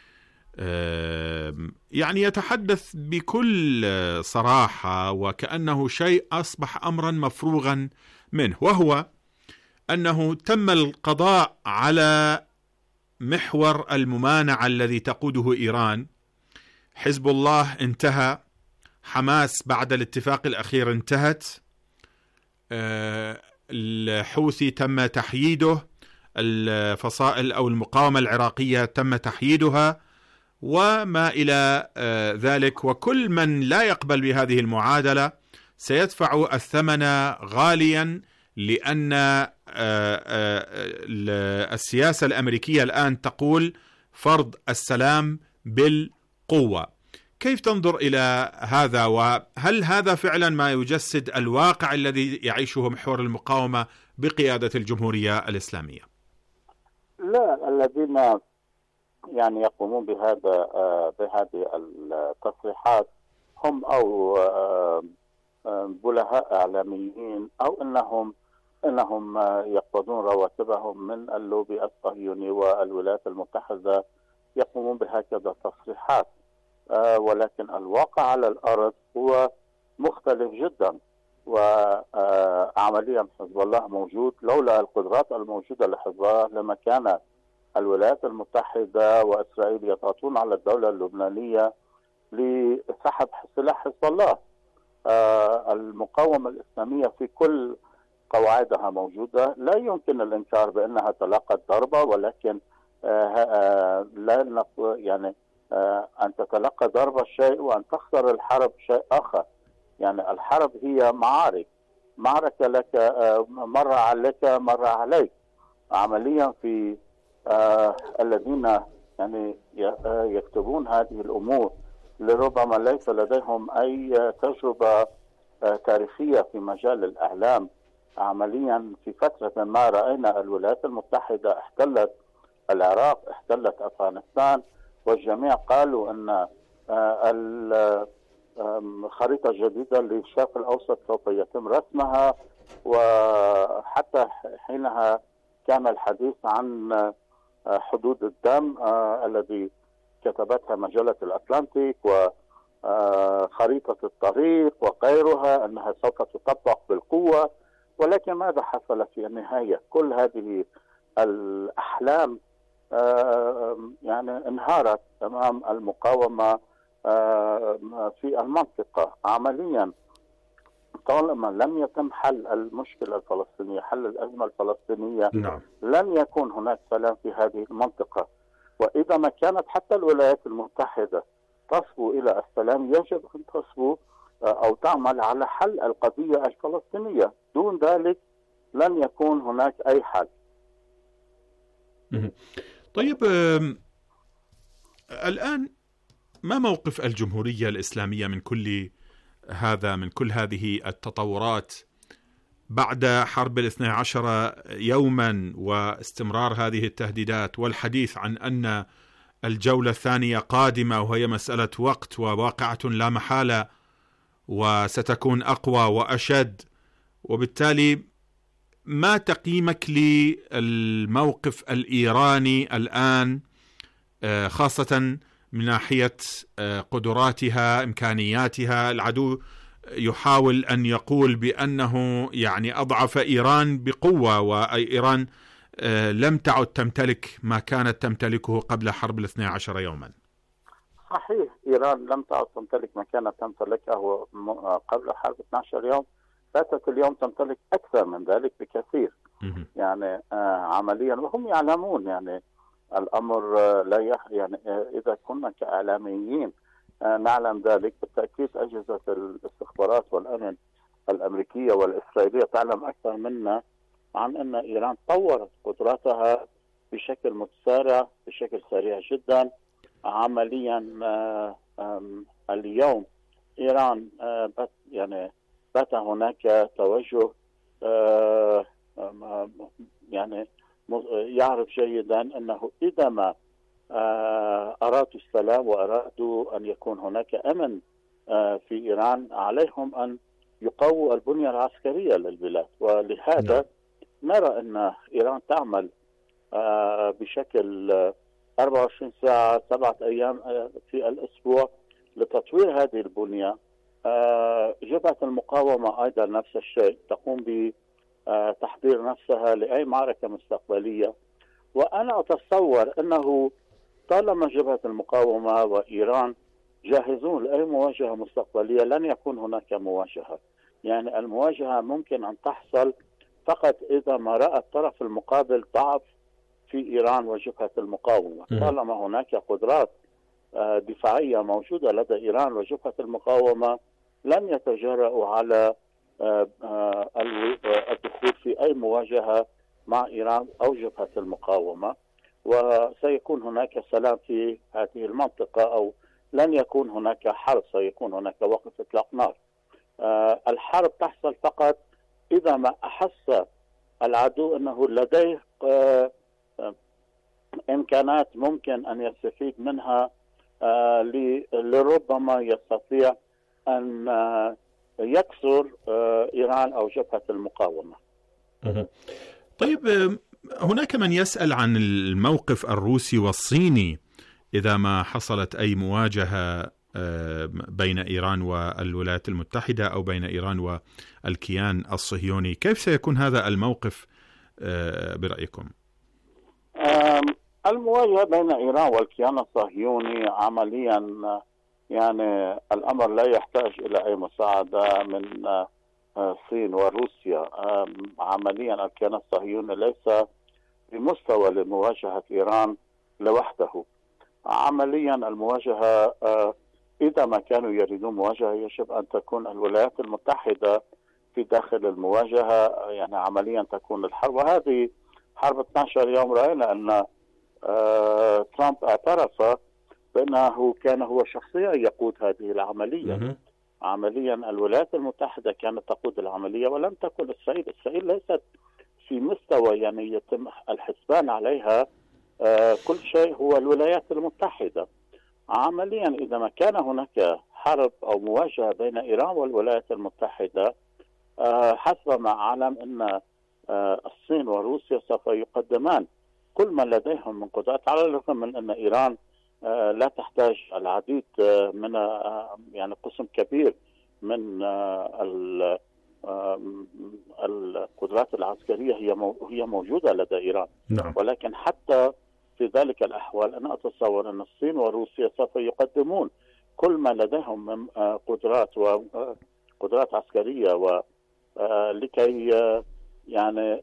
يعني يتحدث بكل صراحة وكأنه شيء أصبح أمرا مفروغا منه، وهو أنه تم القضاء على محور الممانعة الذي تقوده إيران. حزب الله انتهى، حماس بعد الاتفاق الأخير انتهت، الحوثي تم تحييده، الفصائل أو المقاومة العراقية تم تحييدها وما إلى ذلك، وكل من لا يقبل بهذه المعادلة سيدفع الثمن غاليا، لأن السياسة الأمريكية الآن تقول فرض السلام بالقوة. كيف تنظر إلى هذا، وهل هذا فعلا ما يجسد الواقع الذي يعيشه محور المقاومة بقيادة الجمهورية الإسلامية؟ لا، الذين يعني يقومون بهذا بهذه التصريحات هم أو بلهاء إعلاميين أو أنهم أنهم يقبضون رواتبهم من اللوبي الصهيوني والولايات المتحدة يقومون بهكذا تصريحات، ولكن الواقع على الأرض هو مختلف جدا. وعمليا حزب الله موجود، لولا القدرات الموجودة لحزب الله لما كان الولايات المتحدة وإسرائيل يضغطون على الدولة اللبنانية لسحب سلاح حزب الله. المقاومة الإسلامية في كل قواعدها موجودة، لا يمكن الإنكار بأنها تلقت ضربة، ولكن لا يعني أن تتلقى ضربة شيء وأن تخسر الحرب شيء آخر. يعني الحرب هي معارك، معركة لك مرة عليك مرة عليك. عمليا في آه الذين يعني يكتبون هذه الأمور لربما ليس لديهم أي تجربة آه تاريخية في مجال الإعلام. عمليا في فترة ما رأينا الولايات المتحدة احتلت العراق، احتلت أفغانستان، والجميع قالوا أن آه الخريطة الجديدة للشرق الأوسط سوف يتم رسمها، وحتى حينها كان الحديث عن حدود الدم آه الذي كتبتها مجلة الأتلانتيك وخريطة الطريق وغيرها أنها سوف تطبق بالقوة. ولكن ماذا حصل في النهاية؟ كل هذه الأحلام آه يعني انهارت أمام المقاومة آه في المنطقة. عمليا طالما لم يتم حل المشكلة الفلسطينية، حل الأزمة الفلسطينية، نعم. لن يكون هناك سلام في هذه المنطقة. وإذا ما كانت حتى الولايات المتحدة تصبو إلى السلام، يجب أن تصبو أو تعمل على حل القضية الفلسطينية. دون ذلك لن يكون هناك أي حل. طيب، الآن ما موقف الجمهورية الإسلامية من كل هذا، من كل هذه التطورات بعد حرب الاثنى عشر يوما واستمرار هذه التهديدات والحديث عن أن الجولة الثانية قادمة وهي مسألة وقت وواقعة لا محالة وستكون أقوى وأشد؟ وبالتالي ما تقييمك للموقف الإيراني الآن، خاصة من ناحية قدراتها، إمكانياتها؟ العدو يحاول أن يقول بأنه يعني أضعف إيران بقوة، وإيران لم تعد تمتلك ما كانت تمتلكه قبل حرب الاثنى عشر يوما. صحيح، إيران لم تعد تمتلك ما كانت تمتلكه قبل حرب اثني عشر يوم، باتت اليوم تمتلك أكثر من ذلك بكثير. يعني عمليا وهم يعلمون يعني الأمر لا يح يعني إذا كنا كإعلاميين نعلم ذلك، بالتأكيد أجهزة الاستخبارات والأمن الأمريكية والإسرائيلية تعلم أكثر منا عن أن إيران طورت قدراتها بشكل متسارع، بشكل سريع جدا. عمليا اليوم إيران بات يعني بات هناك توجه يعني يعرف جيدا أنه إذا ما أرادوا السلام وأرادوا أن يكون هناك أمن في إيران، عليهم أن يقووا البنية العسكرية للبلاد. ولهذا نرى أن إيران تعمل بشكل أربعة وعشرين ساعة سبعة أيام في الأسبوع لتطوير هذه البنية. جبهة المقاومة أيضا نفس الشيء، تقوم بتحضير نفسها لأي معركة مستقبلية. وأنا أتصور أنه طالما جبهة المقاومة وإيران جاهزون لأي مواجهة مستقبلية، لن يكون هناك مواجهة. يعني المواجهة ممكن أن تحصل فقط إذا ما رأى الطرف المقابل ضعف في إيران وجبهة المقاومة. طالما هناك قدرات دفاعية موجودة لدى إيران وجبهة المقاومة لن يتجرؤوا على الدخول في أي مواجهة مع إيران أو جبهة المقاومة، وسيكون هناك سلام في هذه المنطقة، أو لن يكون هناك حرب، سيكون هناك وقف إطلاق نار. الحرب تحصل فقط إذا ما أحس العدو أنه لديه إمكانات ممكن أن يستفيد منها لربما يستطيع أن يكسر إيران أو جبهة المقاومة. طيب، هناك من يسأل عن الموقف الروسي والصيني إذا ما حصلت أي مواجهة بين إيران والولايات المتحدة أو بين إيران والكيان الصهيوني، كيف سيكون هذا الموقف برأيكم؟ المواجهة بين إيران والكيان الصهيوني عمليا يعني الأمر لا يحتاج إلى أي مساعدة من الصين وروسيا. عمليا الكيان الصهيوني ليس بمستوى لمواجهة إيران لوحده. عمليا المواجهة إذا ما كانوا يريدون مواجهة يجب أن تكون الولايات المتحدة في داخل المواجهة، يعني عمليا تكون الحرب. وهذه حرب اثني عشر يوم رأينا أن ترامب اعترف بأنه كان هو شخصيا يقود هذه العملية. عمليا الولايات المتحدة كانت تقود العملية ولم تكن إسرائيل. إسرائيل ليست في مستوى يعني يتم الحسبان عليها. كل شيء هو الولايات المتحدة. عمليا إذا ما كان هناك حرب أو مواجهة بين إيران والولايات المتحدة، حسب ما أعلم أن الصين وروسيا سوف يقدمان كل ما لديهم من قدرات، على الرغم من أن إيران لا تحتاج العديد من يعني قسم كبير من القدرات العسكرية هي هي موجودة لدى إيران. نعم. ولكن حتى في ذلك الأحوال أنا أتصور أن الصين وروسيا سوف يقدمون كل ما لديهم من قدرات وقدرات عسكرية ولكي يعني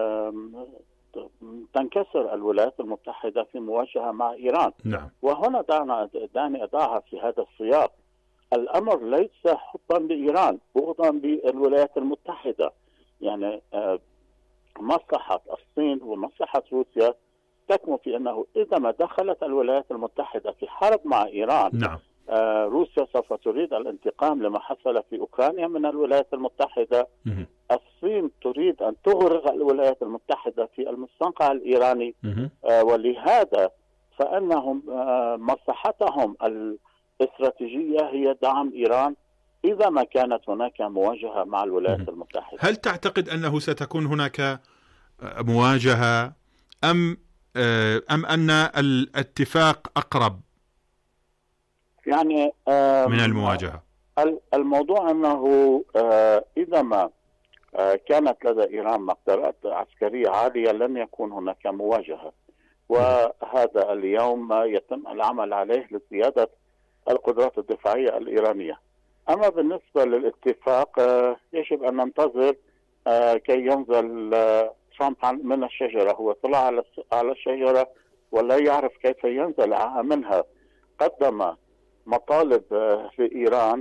تنكسر الولايات المتحدة في مواجهة مع إيران. نعم. وهنا دعنا دعني أضعها في هذا السياق. الأمر ليس حبا لإيران، بغضا للولايات المتحدة. يعني مصلحة الصين ومصلحة روسيا تكمن في أنه إذا ما دخلت الولايات المتحدة في حرب مع إيران، نعم. روسيا سوف تريد الانتقام لما حصل في أوكرانيا من الولايات المتحدة. مه. الصين تريد أن تغرق الولايات المتحدة في المستنقع الإيراني. آه ولهذا فإنهم آه مصلحتهم الاستراتيجية هي دعم إيران إذا ما كانت هناك مواجهة مع الولايات مه. المتحدة. هل تعتقد أنه ستكون هناك مواجهة أم آه أم أن الاتفاق أقرب يعني من المواجهة؟ الموضوع أنه إذا ما كانت لدى إيران مقدرات عسكرية عالية لن يكون هناك مواجهة، وهذا اليوم يتم العمل عليه لزيادة القدرات الدفاعية الإيرانية. أما بالنسبة للاتفاق يجب أن ننتظر كي ينزل ترامب من الشجرة. هو طلع على الشجرة ولا يعرف كيف ينزل منها. قدم مطالب لإيران،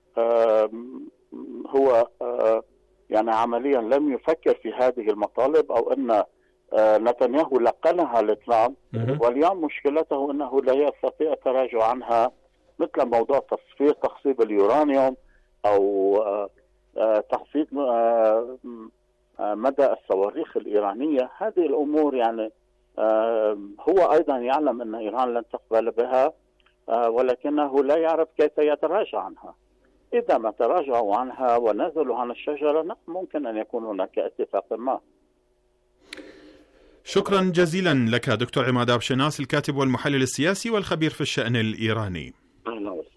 هو يعني عمليا لم يفكر في هذه المطالب، أو أن نتنياهو لقنها لترامب، واليوم مشكلته أنه لا يستطيع التراجع عنها، مثل موضوع تصفير تخصيب اليورانيوم أو تخفيض مدى الصواريخ الإيرانية. هذه الأمور يعني هو أيضا يعلم أن إيران لن تقبل بها، ولكنه لا يعرف كيف يتراجع عنها. إذا ما تراجعوا عنها ونزلوا عن الشجرة ممكن أن يكون هناك اتفاق ما. شكرا جزيلا لك دكتور عماد أبشناس، الكاتب والمحلل السياسي والخبير في الشأن الإيراني. أهلا وسهلا.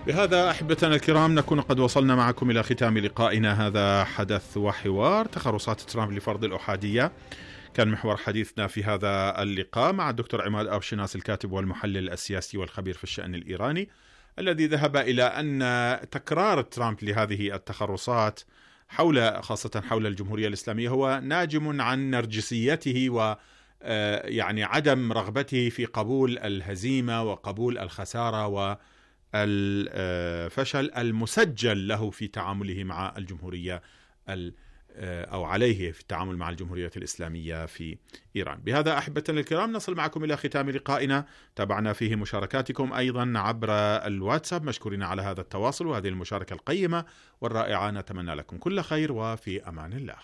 بهذا أحبتنا الكرام نكون قد وصلنا معكم إلى ختام لقائنا. هذا حدث وحوار، تخرصات ترامب لفرض الأحادية، كان محور حديثنا في هذا اللقاء مع الدكتور عماد أوشناس الكاتب والمحلل السياسي والخبير في الشأن الإيراني، الذي ذهب إلى أن تكرار ترامب لهذه التخرصات حول خاصة حول الجمهورية الإسلامية هو ناجم عن نرجسيته و يعني عدم رغبته في قبول الهزيمة وقبول الخسارة والفشل المسجل له في تعامله مع الجمهورية أو عليه في التعامل مع الجمهورية الإسلامية في إيران. بهذا أحبتنا الكرام نصل معكم إلى ختام لقائنا، تابعنا فيه مشاركاتكم أيضا عبر الواتساب، مشكورين على هذا التواصل وهذه المشاركة القيمة والرائعة. نتمنى لكم كل خير وفي أمان الله.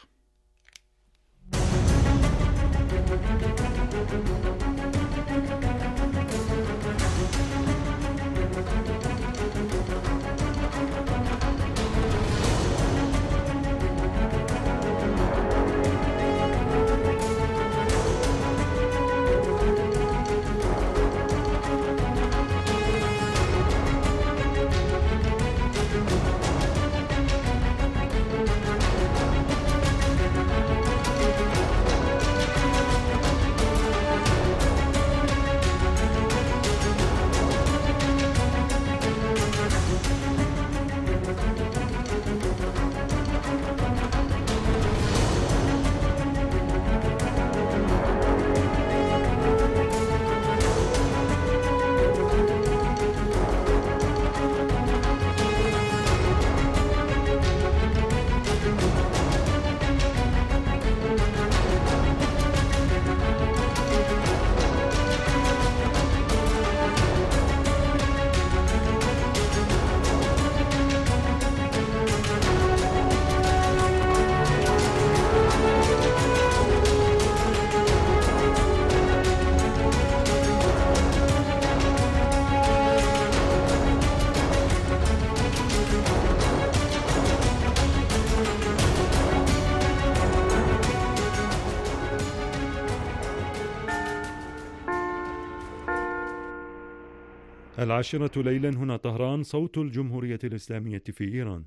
العاشرة ليلا، هنا طهران، صوت الجمهورية الإسلامية في إيران.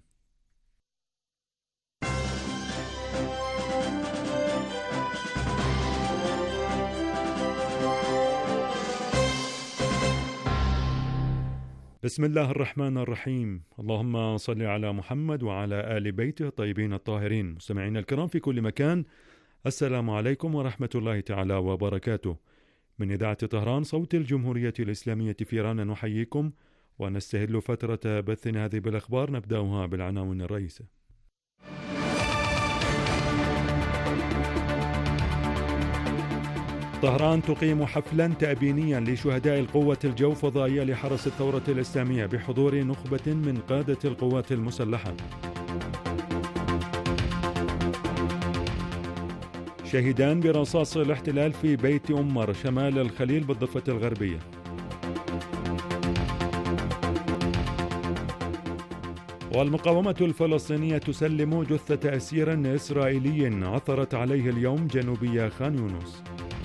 بسم الله الرحمن الرحيم. اللهم صل على محمد وعلى آل بيته الطيبين الطاهرين. مستمعينا الكرام في كل مكان، السلام عليكم ورحمة الله تعالى وبركاته. من إذاعة طهران صوت الجمهورية الإسلامية في إيران نحييكم ونستهل فترة بثنا هذه بالأخبار، نبدأها بالعناوين الرئيسة. طهران تقيم حفلا تأبينيا لشهداء القوة الجو فضائية لحرس الثورة الإسلامية بحضور نخبة من قادة القوات المسلحة. شهيدان برصاص الاحتلال في بيت أمر شمال الخليل بالضفة الغربية. والمقاومة الفلسطينية تسلم جثة أسير إسرائيلي عثرت عليه اليوم جنوبي خان يونس.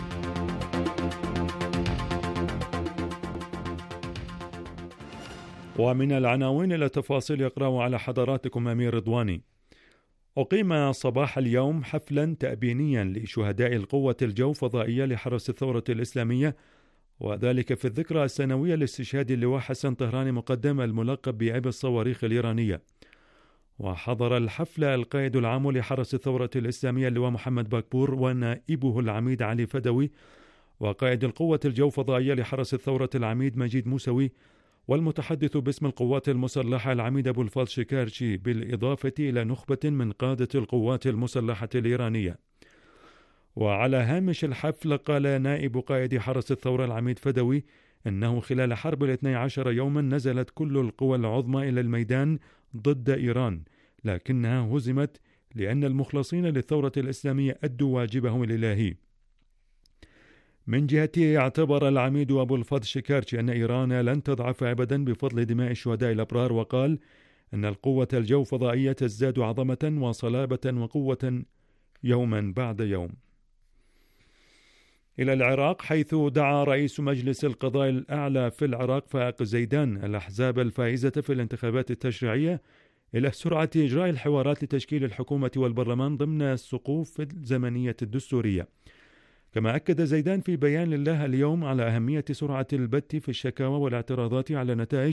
ومن العناوين إلى تفاصيل يقرأ على حضراتكم أمير رضواني. أقيم صباح اليوم حفلا تأبينيا لشهداء القوة الجو فضائية لحرس الثورة الإسلامية، وذلك في الذكرى السنوية لاستشهاد اللواء حسن طهراني مقدم الملقب بأبي الصواريخ الإيرانية. وحضر الحفل القائد العام لحرس الثورة الإسلامية اللواء محمد باكبور ونائبه العميد علي فدوي، وقائد القوة الجو فضائية لحرس الثورة العميد مجيد موسوي، والمتحدث باسم القوات المسلحة العميد أبو الفضل شكارشي، بالإضافة إلى نخبة من قادة القوات المسلحة الإيرانية. وعلى هامش الحفل قال نائب قائد حرس الثورة العميد فدوي أنه خلال حرب الاثني عشر يوما نزلت كل القوى العظمى إلى الميدان ضد إيران، لكنها هزمت لأن المخلصين للثورة الإسلامية أدوا واجبهم الإلهي. من جهته اعتبر العميد أبو الفضل شكارشي أن إيران لن تضعف أبدا بفضل دماء الشهداء الأبرار، وقال أن القوة الجو فضائية تزداد عظمة وصلابة وقوة يوما بعد يوم. إلى العراق، حيث دعا رئيس مجلس القضاء الأعلى في العراق فائق زيدان الأحزاب الفائزة في الانتخابات التشريعية إلى سرعة إجراء الحوارات لتشكيل الحكومة والبرلمان ضمن الصقوف الزمنية الدستورية. كما أكد زيدان في بيان له اليوم على أهمية سرعة البت في الشكاوى والاعتراضات على نتائج